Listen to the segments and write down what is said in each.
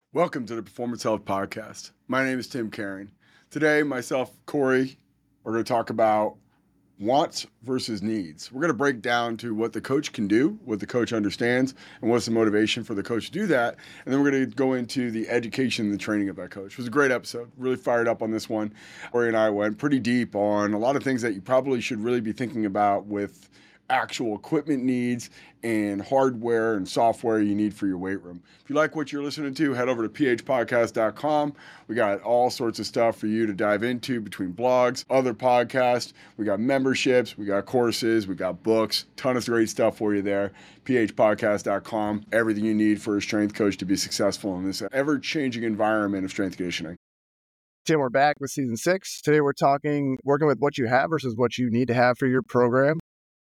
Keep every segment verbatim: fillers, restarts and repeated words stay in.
Welcome to the Performance Health Podcast. My name is Tim Caring. Today, myself, Corey, we're going to talk about wants versus needs. We're going to break down to what the coach can do, what the coach understands, and what's the motivation for the coach to do that. And then we're going to go into the education and the training of that coach. It was a great episode. Really fired up on this one. Corey and I went pretty deep on a lot of things that you probably should really be thinking about with actual equipment needs and hardware and software you need for your weight room. If you like what you're listening to, head over to p h podcast dot com. We got all sorts of stuff for you to dive into between blogs, other podcasts. We got memberships, we got courses, we got books, ton of great stuff for you there. p h podcast dot com. Everything you need for a strength coach to be successful in this ever-changing environment of strength conditioning. Tim, we're back with season six. Today we're talking working with what you have versus what you need to have for your program.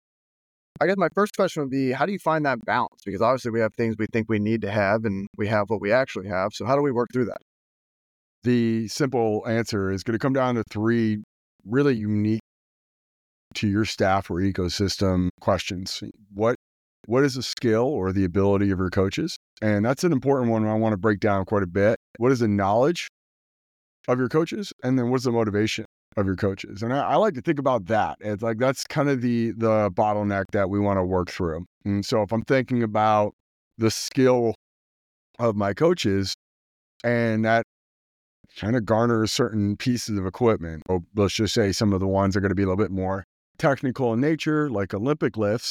I guess my first question would be, how do you find that balance? Because obviously we have things we think we need to have and we have what we actually have. So how do we work through that? The simple answer is going to come down to three really unique to your staff or ecosystem questions. What What is the skill or the ability of your coaches? And that's an important one I want to break down quite a bit. What is the knowledge of your coaches? And then what's the motivation of your coaches? And I, I like to think about that. It's like, that's kind of the, the bottleneck that we want to work through. And so if I'm thinking about the skill of my coaches and that kind of garners certain pieces of equipment, or let's just say some of the ones are going to be a little bit more technical in nature, like Olympic lifts.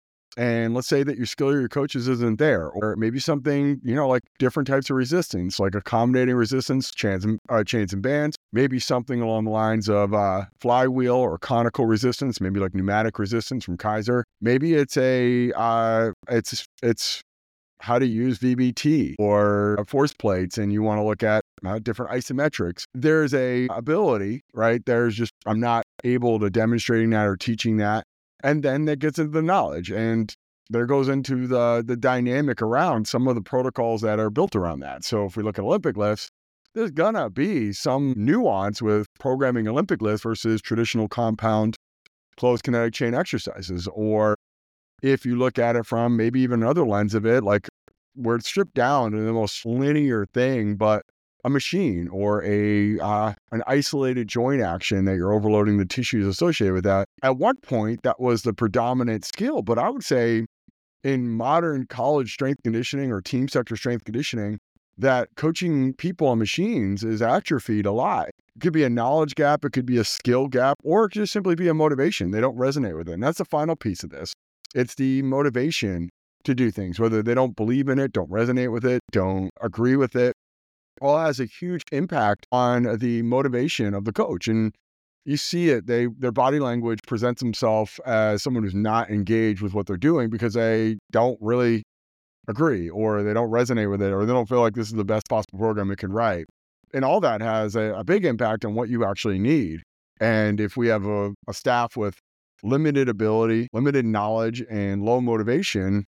And let's say that your skill of your coaches isn't there, or maybe something, you know, like different types of resistance, like accommodating resistance, chains and, uh, chains and bands, maybe something along the lines of uh, flywheel or conical resistance, maybe like pneumatic resistance from Kaiser. Maybe it's a, uh, it's, it's how to use V B T or force plates, and you want to look at uh, different isometrics. There's a ability, right? There's just, I'm not able to demonstrating that or teaching that. And then that gets into the knowledge, and there goes into the the dynamic around some of the protocols that are built around that. So if we look at Olympic lifts, there's gonna be some nuance with programming Olympic lifts versus traditional compound closed kinetic chain exercises. Or if you look at it from maybe even another lens of it, like where it's stripped down to the most linear thing, but a machine or a uh, an isolated joint action that you're overloading the tissues associated with that. At one point, that was the predominant skill, but I would say in modern college strength conditioning or team sector strength conditioning, that coaching people on machines is atrophied a lot. It could be a knowledge gap, it could be a skill gap, or it could just simply be a motivation. They don't resonate with it. And that's the final piece of this. It's the motivation to do things, whether they don't believe in it, don't resonate with it, don't agree with it. All has a huge impact on the motivation of the coach. And you see it, they their body language presents themselves as someone who's not engaged with what they're doing because they don't really agree, or they don't resonate with it, or they don't feel like this is the best possible program it can write. And all that has a, a big impact on what you actually need. And if we have a, a staff with limited ability, limited knowledge, and low motivation,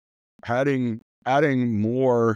adding adding more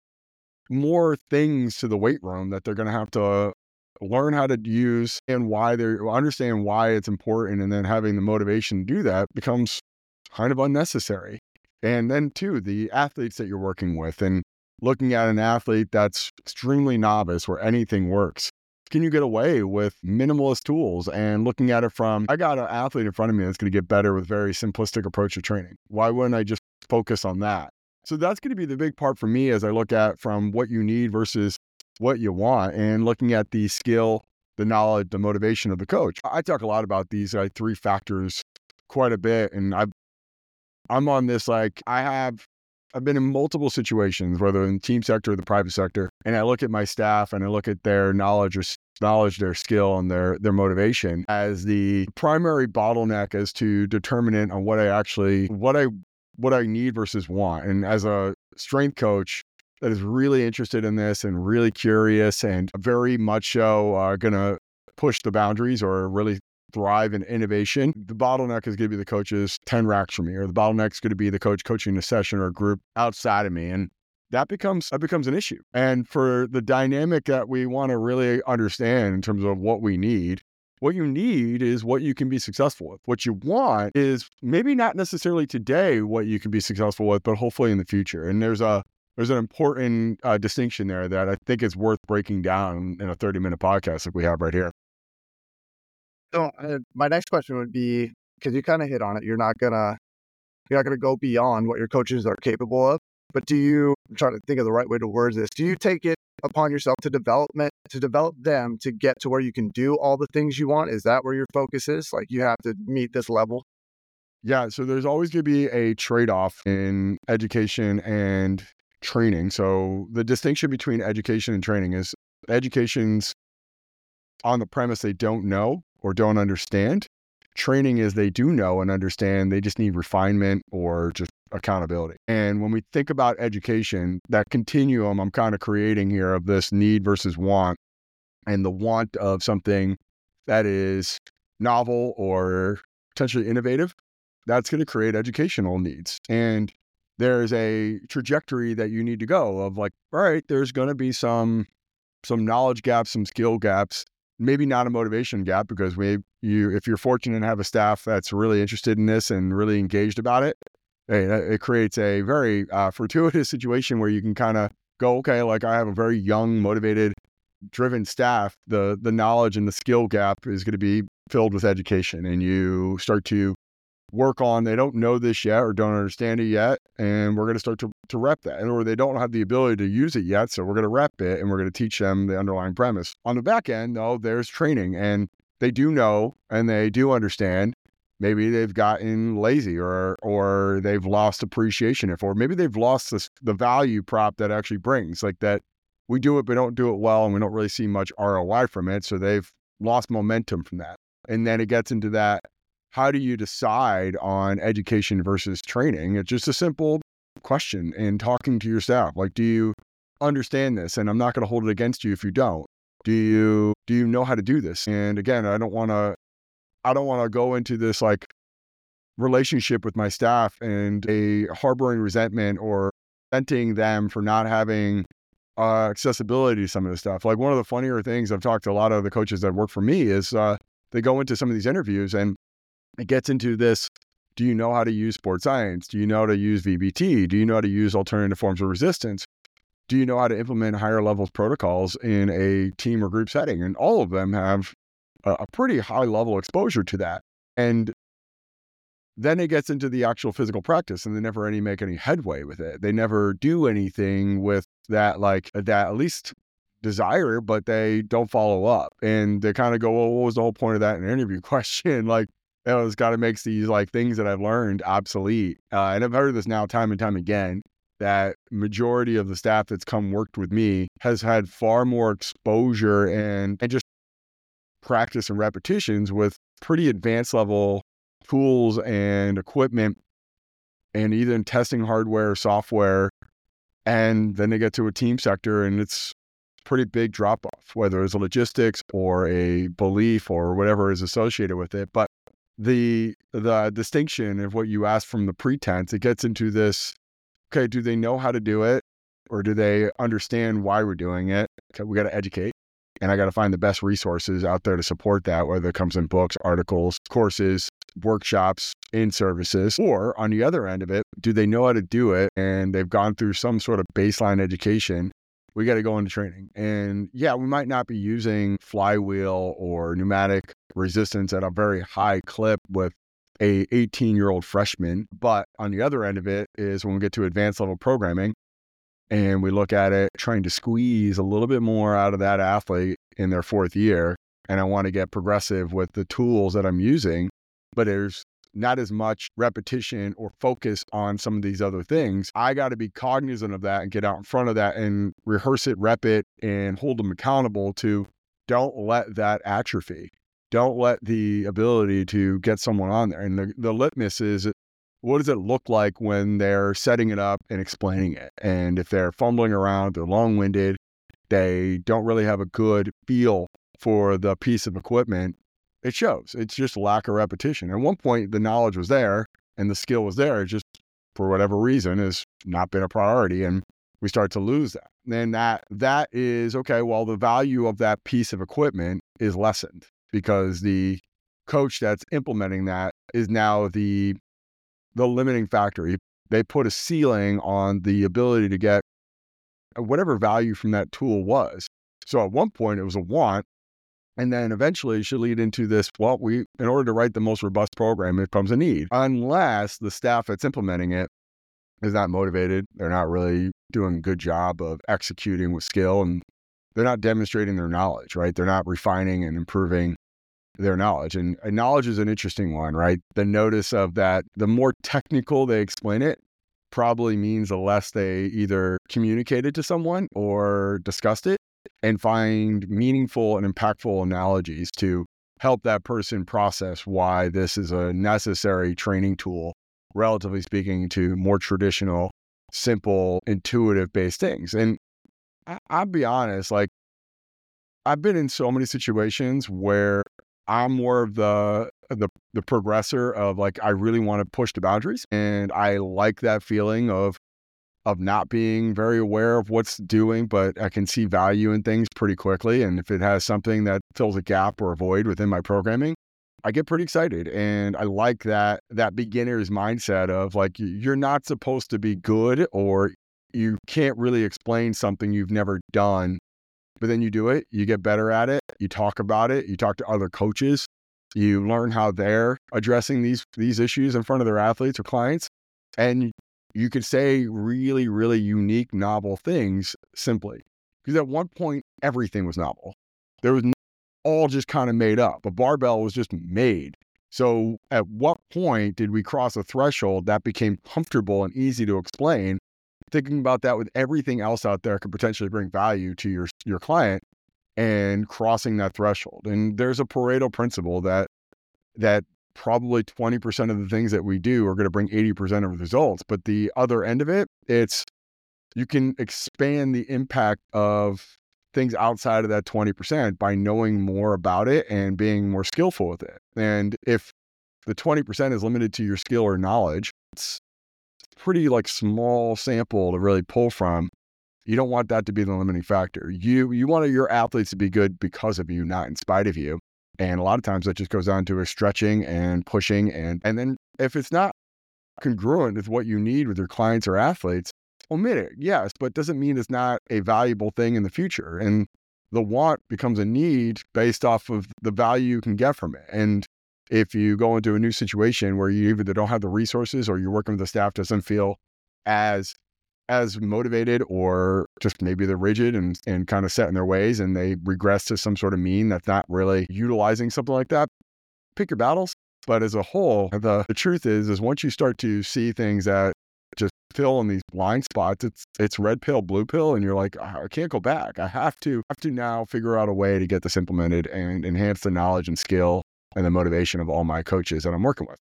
more things to the weight room that they're going to have to learn how to use and why they understand why it's important, and then having the motivation to do that becomes kind of unnecessary. And then too, the athletes that you're working with, and looking at an athlete that's extremely novice where anything works. Can you get away with minimalist tools and looking at it from, I got an athlete in front of me that's going to get better with very simplistic approach to training. Why wouldn't I just focus on that? So that's going to be the big part for me as I look at from what you need versus what you want, and looking at the skill, the knowledge, the motivation of the coach. I talk a lot about these like three factors quite a bit. And I've, I'm on this, like I have, I've been in multiple situations, whether in the team sector or the private sector. And I look at my staff and I look at their knowledge or knowledge, their skill, and their, their motivation as the primary bottleneck as to determinant on what I actually, what I what I need versus want. And as a strength coach that is really interested in this and really curious and very much so uh, going to push the boundaries or really thrive in innovation, the bottleneck is going to be the coaches ten racks from me, or the bottleneck is going to be the coach coaching a session or a group outside of me. And that becomes, that becomes an issue. And for the dynamic that we want to really understand in terms of what we need, what you need is what you can be successful with. What you want is maybe not necessarily today what you can be successful with, but hopefully in the future. And there's a there's an important uh, distinction there that I think is worth breaking down in a thirty minute podcast like we have right here. So uh, my next question would be, because you kind of hit on it, you're not gonna you're not gonna go beyond what your coaches are capable of. But do you? I'm trying to think of the right way to word this. Do you take it upon yourself to development to develop them to get to where you can do all the things you want? Is that where your focus is? Like you have to meet this level? Yeah. So there's always going to be a trade off in education and training. So the distinction between education and training is education's on the premise they don't know or don't understand. Training is they do know and understand. They just need refinement or just accountability. And when we think about education, that continuum I'm kind of creating here of this need versus want, and the want of something that is novel or potentially innovative, that's going to create educational needs. And there's a trajectory that you need to go of like, all right, there's going to be some some knowledge gaps, some skill gaps, maybe not a motivation gap, because we you if you're fortunate to have a staff that's really interested in this and really engaged about it, hey, it creates a very uh, fortuitous situation where you can kind of go, okay, like I have a very young, motivated, driven staff. The the knowledge and the skill gap is going to be filled with education, and you start to work on, they don't know this yet or don't understand it yet, and we're going to start to, to rep that. Or they don't have the ability to use it yet, so we're going to rep it and we're going to teach them the underlying premise. On the back end, though, there's training, and they do know and they do understand. Maybe they've gotten lazy or or they've lost appreciation for, or maybe they've lost this, the value prop that actually brings, like that we do it but don't do it well and we don't really see much R O I from it, so they've lost momentum from that. And then it gets into that, how do you decide on education versus training? It's just a simple question in talking to your staff. Like, do you understand this? And I'm not going to hold it against you if you don't. Do you, do you know how to do this? And again, I don't want to, I don't want to go into this like relationship with my staff and a harboring resentment or resenting them for not having uh, accessibility to some of this stuff. Like one of the funnier things I've talked to a lot of the coaches that work for me is uh, they go into some of these interviews and it gets into this, do you know how to use sports science? Do you know how to use V B T? Do you know how to use alternative forms of resistance? Do you know how to implement higher levels protocols in a team or group setting? And all of them have a, a pretty high level exposure to that. And then it gets into the actual physical practice, and they never any make any headway with it. They never do anything with that, like that at least desire, but they don't follow up. And they kind of go, well, what was the whole point of that in an interview question? Like, you know, it's got to make these like things that I've learned obsolete. Uh, and I've heard this now time and time again, that majority of the staff that's come worked with me has had far more exposure and, and just practice and repetitions with pretty advanced level tools and equipment and either testing hardware or software. And then they get to a team sector and it's pretty big drop off, whether it's a logistics or a belief or whatever is associated with it. But the the distinction of what you asked from the pretense, it gets into this, okay, do they know how to do it? Or do they understand why we're doing it? Okay, we got to educate. And I got to find the best resources out there to support that, whether it comes in books, articles, courses, workshops, in services. Or on the other end of it, do they know how to do it? And they've gone through some sort of baseline education. We got to go into training. And yeah, we might not be using flywheel or pneumatic resistance at a very high clip with a eighteen year old freshman. But on the other end of it is when we get to advanced level programming and we look at it trying to squeeze a little bit more out of that athlete in their fourth year. And I want to get progressive with the tools that I'm using, but there's not as much repetition or focus on some of these other things. I got to be cognizant of that and get out in front of that and rehearse it, rep it, and hold them accountable to don't let that atrophy. Don't let the ability to get someone on there. And the, the litmus is, what does it look like when they're setting it up and explaining it? And if they're fumbling around, they're long-winded, they don't really have a good feel for the piece of equipment, it shows. It's just lack of repetition. At one point, the knowledge was there and the skill was there. It just, for whatever reason, has not been a priority. And we start to lose that. Then that that is, okay, well, the value of that piece of equipment is lessened because the coach that's implementing that is now the the limiting factor. They put a ceiling on the ability to get whatever value from that tool was. So at one point it was a want, and then eventually it should lead into this, well, we, in order to write the most robust program, it becomes a need, unless the staff that's implementing it is not motivated. They're not really doing a good job of executing with skill, and they're not demonstrating their knowledge, right? They're not refining and improving their knowledge. And, and knowledge is an interesting one, right? The notice of that, the more technical they explain it, probably means the less they either communicate it to someone or discussed it, and find meaningful and impactful analogies to help that person process why this is a necessary training tool, relatively speaking, to more traditional, simple, intuitive based things. And I, I'll be honest, like, I've been in so many situations where I'm more of the the the progressor of, like, I really want to push the boundaries, and I like that feeling of of not being very aware of what's doing, but I can see value in things pretty quickly. And if it has something that fills a gap or a void within my programming, I get pretty excited. And I like that that beginner's mindset of, like, you're not supposed to be good, or you can't really explain something you've never done. But then you do it, you get better at it, you talk about it, you talk to other coaches, you learn how they're addressing these these issues in front of their athletes or clients, and you could say really, really unique, novel things simply. Because at one point, everything was novel. There was all just kind of made up. A barbell was just made. So at what point did we cross a threshold that became comfortable and easy to explain? Thinking about that with everything else out there could potentially bring value to your your client, and crossing that threshold. And there's a Pareto principle that that probably twenty percent of the things that we do are going to bring eighty percent of the results. But the other end of it, it's you can expand the impact of things outside of that twenty percent by knowing more about it and being more skillful with it. And if the twenty percent is limited to your skill or knowledge, it's pretty like small sample to really pull from. You don't want that to be the limiting factor. You you want your athletes to be good because of you, not in spite of you. And a lot of times that just goes down to a stretching and pushing. And, and then if it's not congruent with what you need with your clients or athletes, omit it. Yes, but doesn't mean it's not a valuable thing in the future. And the want becomes a need based off of the value you can get from it. And if you go into a new situation where you either don't have the resources, or you're working with the staff doesn't feel as as motivated, or just maybe they're rigid and, and kind of set in their ways, and they regress to some sort of mean that's not really utilizing something like that, pick your battles. But as a whole, the, the truth is, is once you start to see things that just fill in these blind spots, it's it's red pill, blue pill, and you're like, I can't go back. I have to have to now figure out a way to get this implemented and enhance the knowledge and skill and the motivation of all my coaches that I'm working with.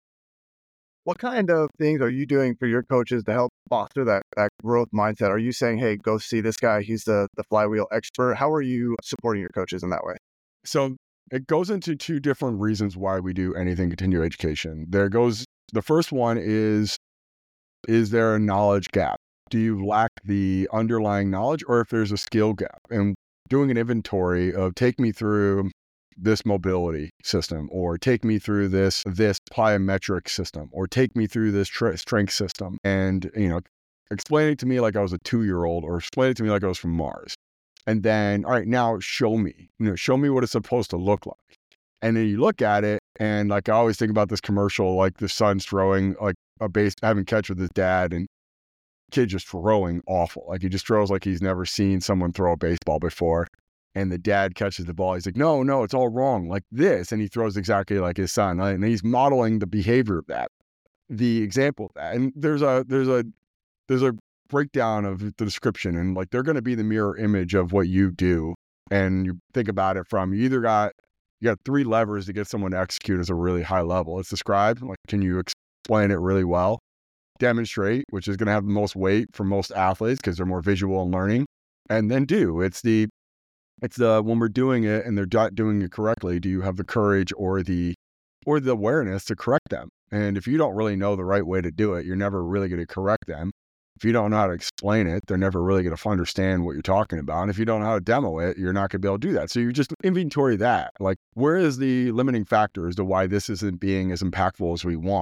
What kind of things are you doing for your coaches to help foster that, that growth mindset? Are you saying, hey, go see this guy, he's the, the flywheel expert? How are you supporting your coaches in that way? So it goes into two different reasons why we do anything continuing education. There goes, the first one is, is there a knowledge gap? Do you lack the underlying knowledge, or if there's a skill gap? And doing an inventory of, take me through this mobility system, or take me through this this plyometric system, or take me through this tr- strength system, and you know, explain it to me like I was a two-year-old, or explain it to me like I was from Mars. And then, all right, now show me, you know, show me what it's supposed to look like. And then you look at it, and like I always think about this commercial, like the son's throwing like a base, having catch with his dad, and kid just throwing awful. Like he just throws like he's never seen someone throw a baseball before. And the dad catches the ball. He's like, no, no, it's all wrong, like this. And he throws exactly like his son. Right? And he's modeling the behavior of that, the example of that. And there's a, there's a, there's a breakdown of the description, and like, they're going to be the mirror image of what you do. And you think about it from, you either got, you got three levers to get someone to execute as a really high level. It's describe, like, can you explain it really well? Demonstrate, which is going to have the most weight for most athletes because they're more visual and learning. And then do, it's the, It's the, when we're doing it and they're not doing it correctly, do you have the courage or the, or the awareness to correct them? And if you don't really know the right way to do it, you're never really going to correct them. If you don't know how to explain it, they're never really going to understand what you're talking about. And if you don't know how to demo it, you're not going to be able to do that. So you just inventory that. Like, where is the limiting factor as to why this isn't being as impactful as we want?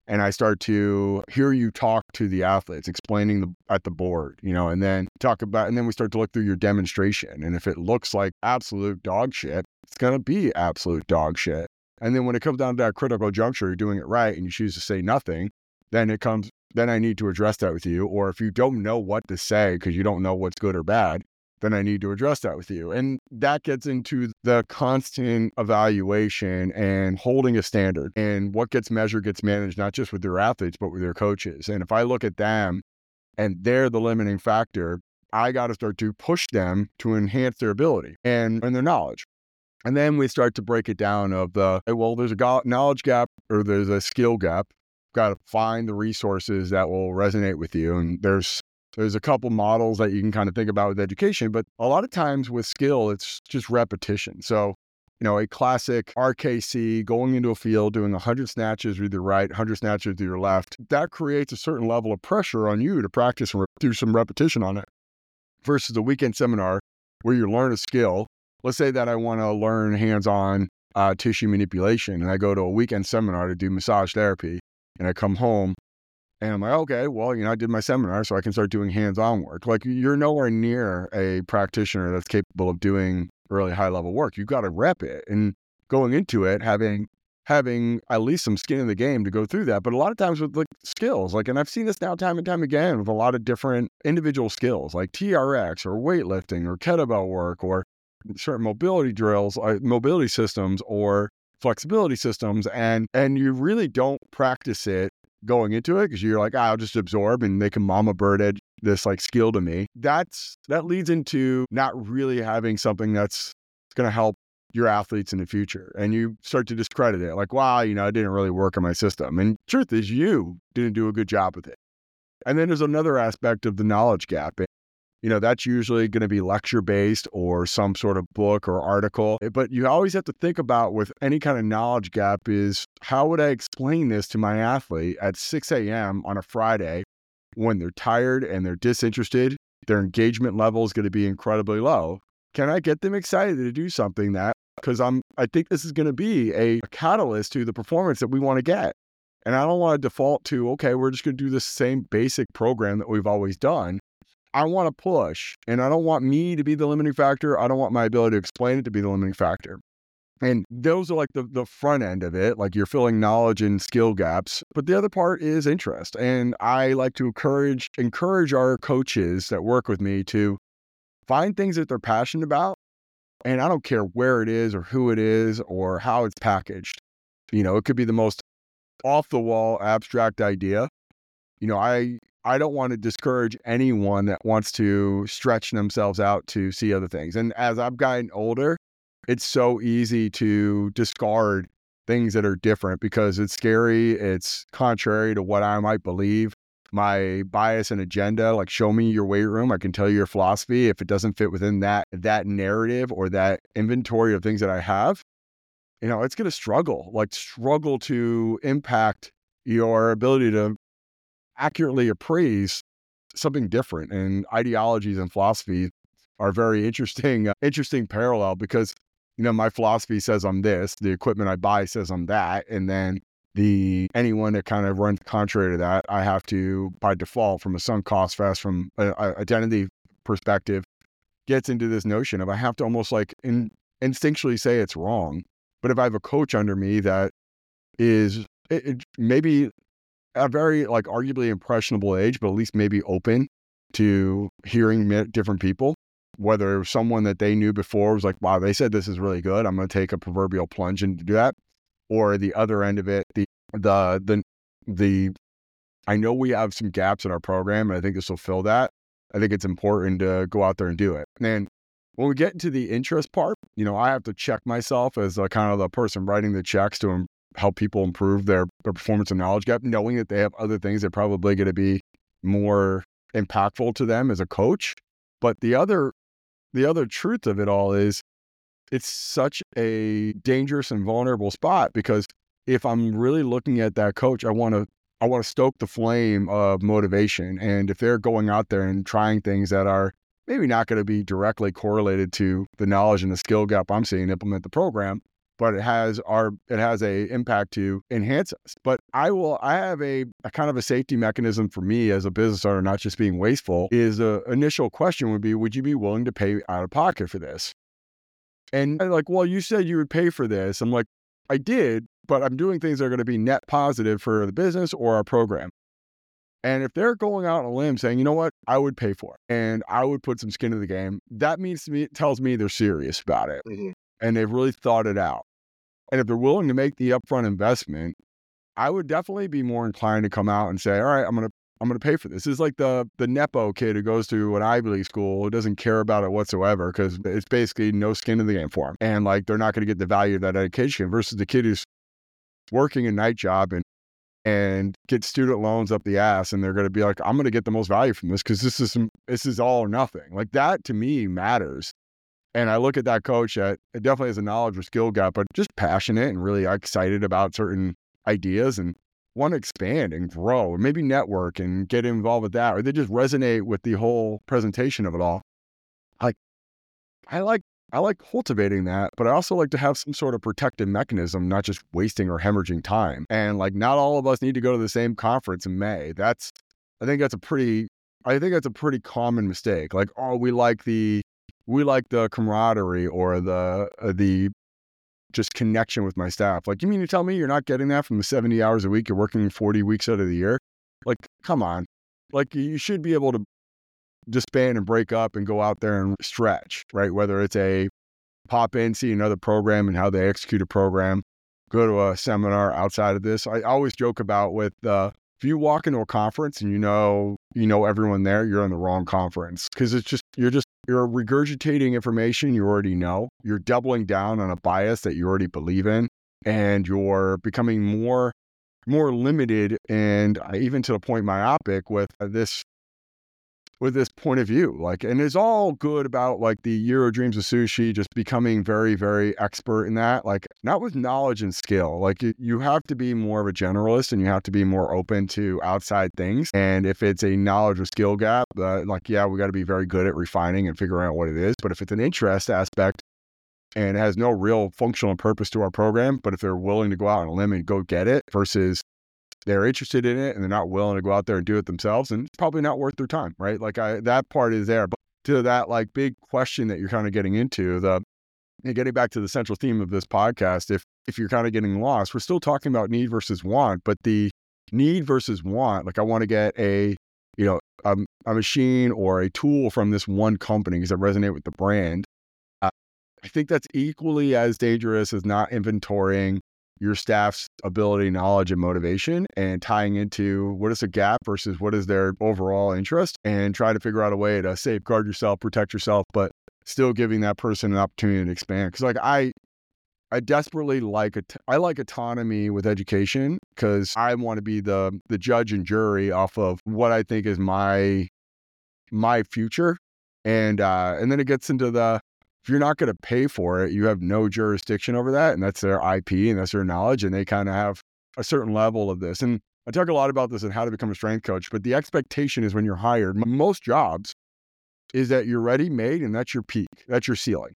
and I start to hear you talk to the athletes, explaining the, at the board, you know, and then talk about, and then we start to look through your demonstration. And if it looks like absolute dog shit, it's going to be absolute dog shit. And then when it comes down to that critical juncture, you're doing it right and you choose to say nothing, then it comes, then I need to address that with you. Or if you don't know what to say because you don't know what's good or bad, then I need to address that with you. And that gets into the constant evaluation and holding a standard. And what gets measured gets managed, not just with their athletes, but with their coaches. And if I look at them and they're the limiting factor, I got to start to push them to enhance their ability and, and their knowledge. And then we start to break it down of the, well, there's a go- knowledge gap or there's a skill gap. Got to find the resources that will resonate with you. And there's There's a couple models that you can kind of think about with education, but a lot of times with skill, it's just repetition. So, you know, a classic R K C going into a field, doing one hundred snatches with your right, one hundred snatches with your left, that creates a certain level of pressure on you to practice and do some repetition on it. Versus a weekend seminar where you learn a skill. Let's say that I want to learn hands-on uh, tissue manipulation, and I go to a weekend seminar to do massage therapy, and I come home, and I'm like, okay, well, you know, I did my seminar, so I can start doing hands-on work. Like, you're nowhere near a practitioner that's capable of doing really high-level work. You've got to rep it. And going into it, having having at least some skin in the game to go through that. But a lot of times with like skills, like, and I've seen this now time and time again with a lot of different individual skills, like T R X or weightlifting or kettlebell work or certain mobility drills, uh, mobility systems or flexibility systems. And and you really don't practice it going into it because you're like, ah, I'll just absorb and they can mama birded this like skill to me. That's that leads into not really having something that's going to help your athletes in the future. And you start to discredit it like, wow, you know, I didn't really work on my system. And truth is, you didn't do a good job with it. And then there's another aspect of the knowledge gap. And, you know, that's usually going to be lecture based or some sort of book or article. But you always have to think about with any kind of knowledge gap is how would I explain this to my athlete at six a.m. on a Friday when they're tired and they're disinterested, their engagement level is going to be incredibly low. Can I get them excited to do something that, because I'm, I think this is going to be a, a catalyst to the performance that we want to get. And I don't want to default to, okay, we're just going to do the same basic program that we've always done. I want to push, and I don't want me to be the limiting factor. I don't want my ability to explain it to be the limiting factor. And those are like the, the front end of it, like you're filling knowledge and skill gaps. But the other part is interest. And I like to encourage, encourage our coaches that work with me to find things that they're passionate about. And I don't care where it is or who it is or how it's packaged. You know, it could be the most off the wall abstract idea. You know, I, I don't want to discourage anyone that wants to stretch themselves out to see other things. And as I've gotten older, it's so easy to discard things that are different because it's scary. It's contrary to what I might believe. My bias and agenda, like show me your weight room. I can tell you your philosophy. If it doesn't fit within that, that narrative or that inventory of things that I have, you know, it's going to struggle, like struggle to impact your ability to accurately appraise something different. And ideologies and philosophies are very interesting, uh, interesting parallel because, you know, my philosophy says I'm this, the equipment I buy says I'm that. And then the, anyone that kind of runs contrary to that, I have to, by default, from a sunk cost fest, from an identity perspective, gets into this notion of I have to almost like in, instinctually say it's wrong. But if I have a coach under me that is it, it, maybe a very like arguably impressionable age, but at least maybe open to hearing different people, whether someone that they knew before was like, wow, they said this is really good, I'm going to take a proverbial plunge and do that. Or the other end of it, the, the, the, the, I know we have some gaps in our program and I think this will fill that. I think it's important to go out there and do it. And when we get into the interest part, you know, I have to check myself as a kind of the person writing the checks to help people improve their, their performance and knowledge gap, knowing that they have other things that are probably going to be more impactful to them as a coach. But the other, the other truth of it all is it's such a dangerous and vulnerable spot because if I'm really looking at that coach, I want to, I want to stoke the flame of motivation. And if they're going out there and trying things that are maybe not going to be directly correlated to the knowledge and the skill gap I'm seeing implement the program, but it has our it has a impact to enhance us. But I will I have a, a kind of a safety mechanism for me as a business owner, not just being wasteful, is the initial question would be, would you be willing to pay out of pocket for this? And I'm like, well, you said you would pay for this. I'm like, I did, but I'm doing things that are going to be net positive for the business or our program. And if they're going out on a limb saying, you know what, I would pay for it and I would put some skin in the game, that means to me, it tells me they're serious about it mm-hmm. and they've really thought it out. And if they're willing to make the upfront investment, I would definitely be more inclined to come out and say, all right, I'm going to I'm going to pay for this. This is like the the Nepo kid who goes to an Ivy League school who doesn't care about it whatsoever because it's basically no skin in the game for him. And like, they're not going to get the value of that education versus the kid who's working a night job and and get student loans up the ass. And they're going to be like, I'm going to get the most value from this because this is some, this is all or nothing. Like, that to me matters. And I look at that coach that it definitely has a knowledge or skill gap, but just passionate and really excited about certain ideas and want to expand and grow, or maybe network and get involved with that, or they just resonate with the whole presentation of it all. Like, I like, I like cultivating that, but I also like to have some sort of protective mechanism, not just wasting or hemorrhaging time. And like, not all of us need to go to the same conference in May. That's, I think that's a pretty, I think that's a pretty common mistake. Like, oh, we like the, we like the camaraderie or the, uh, the, just connection with my staff. Like, you mean to tell me you're not getting that from the seventy hours a week you're working forty weeks out of the year? Like, come on. Like, you should be able to disband and break up and go out there and stretch, right? Whether it's a pop in, see another program and how they execute a program, go to a seminar outside of this. I always joke about with, uh, if you walk into a conference and you know, you know everyone there, you're in the wrong conference. Cause it's just, you're just, you're regurgitating information you already know. You're doubling down on a bias that you already believe in, and you're becoming more, more limited and even to the point myopic with this, with this point of view. Like, and it's all good about like the Euro Dreams of Sushi, just becoming very, very expert in that, like not with knowledge and skill. Like, you have to be more of a generalist and you have to be more open to outside things. And if it's a knowledge or skill gap, uh, like, yeah, we got to be very good at refining and figuring out what it is. But if it's an interest aspect and it has no real functional purpose to our program, but if they're willing to go out on a limb and go get it versus they're interested in it and they're not willing to go out there and do it themselves, and it's probably not worth their time, right? Like, I, that part is there. But to that like big question that you're kind of getting into, the and getting back to the central theme of this podcast, if if you're kind of getting lost, we're still talking about need versus want, but the need versus want, like, I want to get a, you know, a, a machine or a tool from this one company because I resonate with the brand. Uh, I think that's equally as dangerous as not inventorying your staff's ability, knowledge, and motivation, and tying into what is a gap versus what is their overall interest, and try to figure out a way to safeguard yourself, protect yourself, but still giving that person an opportunity to expand. Because like I, I desperately like it. I like autonomy with education because I want to be the the judge and jury off of what I think is my my future, and uh, and then it gets into the, if you're not going to pay for it, you have no jurisdiction over that. And that's their I P and that's their knowledge. And they kind of have a certain level of this. And I talk a lot about this and how to become a strength coach, but the expectation is when you're hired, most jobs is that you're ready made and that's your peak, that's your ceiling.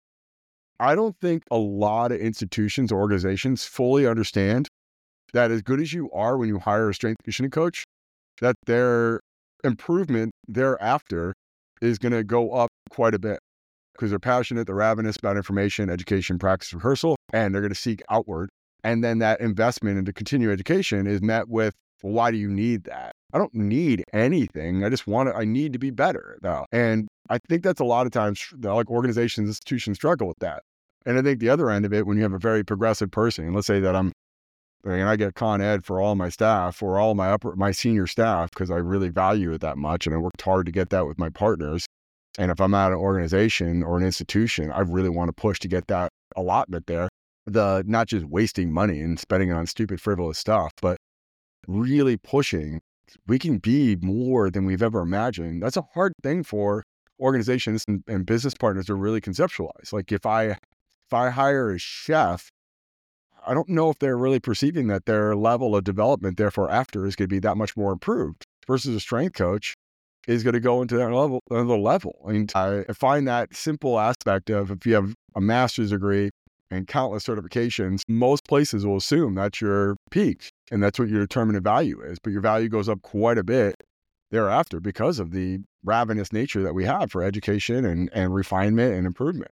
I don't think a lot of institutions or organizations fully understand that as good as you are when you hire a strength conditioning coach, that their improvement thereafter is going to go up quite a bit. Because they're passionate, they're ravenous about information, education, practice, rehearsal, and they're going to seek outward. And then that investment into continuing education is met with, well, why do you need that? I don't need anything. I just want to, I need to be better though. And I think that's a lot of times, like, organizations, institutions struggle with that. And I think the other end of it, when you have a very progressive person, and let's say that I'm, and I get Con Ed for all my staff or all my upper, my senior staff, because I really value it that much. And I worked hard to get that with my partners. And if I'm at an organization or an institution, I really want to push to get that allotment there. The not just wasting money and spending it on stupid, frivolous stuff, but really pushing. We can be more than we've ever imagined. That's a hard thing for organizations and, and business partners to really conceptualize. Like, if I if I hire a chef, I don't know if they're really perceiving that their level of development, therefore after, is going to be that much more improved versus a strength coach is going to go into that level, another level. I mean, I find that simple aspect of, if you have a master's degree and countless certifications, most places will assume that's your peak and that's what your determinant value is. But your value goes up quite a bit thereafter because of the ravenous nature that we have for education and, and refinement and improvement.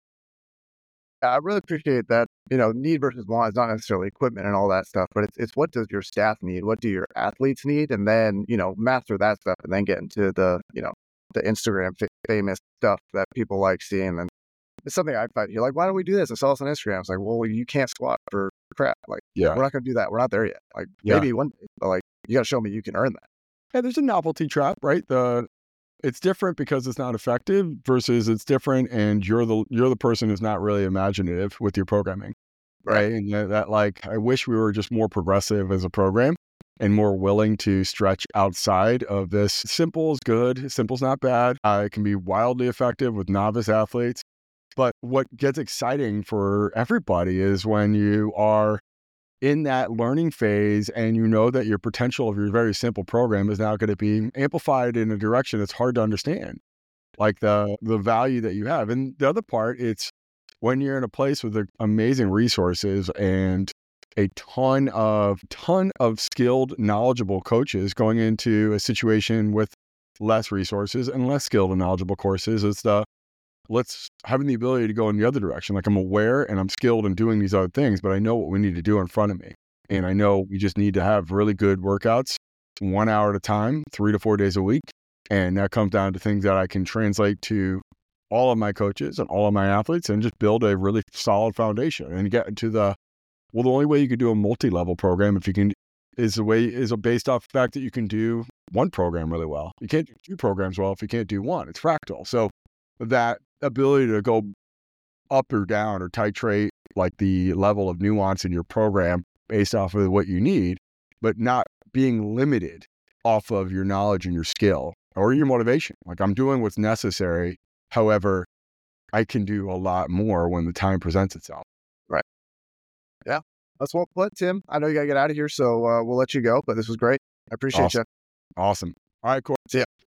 I really appreciate that. You know, need versus want is not necessarily equipment and all that stuff, but it's it's what does your staff need? What do your athletes need? And then, you know, master that stuff and then get into the, you know, the Instagram fa- famous stuff that people like seeing. And it's something I find. You're like, why don't we do this? I saw this on Instagram. It's like, well, you can't squat for crap. Like, Yeah. we're not going to do that. We're not there yet. Like, Yeah. maybe one day, but like, you got to show me you can earn that. Yeah, there's a novelty trap, right? The it's different because it's not effective versus it's different and you're the you're the person who's not really imaginative with your programming, right? And that, that like I wish we were just more progressive as a program and more willing to stretch outside of this. Simple is good, simple's not bad. Uh, it can be wildly effective with novice athletes. But what gets exciting for everybody is when you are in that learning phase and you know that your potential of your very simple program is now going to be amplified in a direction that's hard to understand, like the the value that you have. And the other part, it's when you're in a place with amazing resources and a ton of ton of skilled, knowledgeable coaches going into a situation with less resources and less skilled and knowledgeable courses. It's the let's having the ability to go in the other direction. Like I'm aware and I'm skilled in doing these other things, but I know what we need to do in front of me. And I know we just need to have really good workouts, one hour at a time, three to four days a week. And that comes down to things that I can translate to all of my coaches and all of my athletes and just build a really solid foundation and get into the, well, the only way you could do a multi-level program if you can is the way is based off the fact that you can do one program really well. You can't do two programs well if you can't do one. It's fractal. So that ability to go up or down or titrate like the level of nuance in your program based off of what you need, but not being limited off of your knowledge and your skill or your motivation. Like I'm doing what's necessary. However, I can do a lot more when the time presents itself. Right. Yeah. That's well put, Tim. I know you got to get out of here, so uh, we'll let you go, but this was great. I appreciate Awesome. you. Awesome. All right, Corey. See ya.